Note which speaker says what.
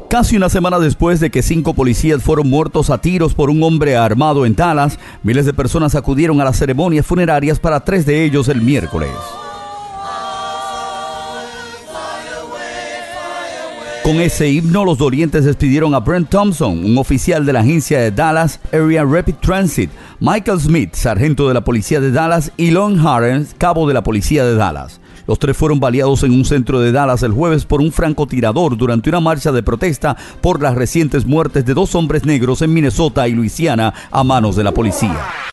Speaker 1: Casi una semana después de que 5 policías fueron muertos a tiros por un hombre armado en Dallas, miles de personas acudieron a las ceremonias funerarias para 3 de ellos el miércoles. Con ese himno, los dolientes despidieron a Brent Thompson, un oficial de la agencia de Dallas Area Rapid Transit, Michael Smith, sargento de la policía de Dallas, y Lon Harris, cabo de la policía de Dallas. Los 3 fueron baleados en un centro de Dallas el jueves por un francotirador durante una marcha de protesta por las recientes muertes de 2 hombres negros en Minnesota y Luisiana a manos de la policía.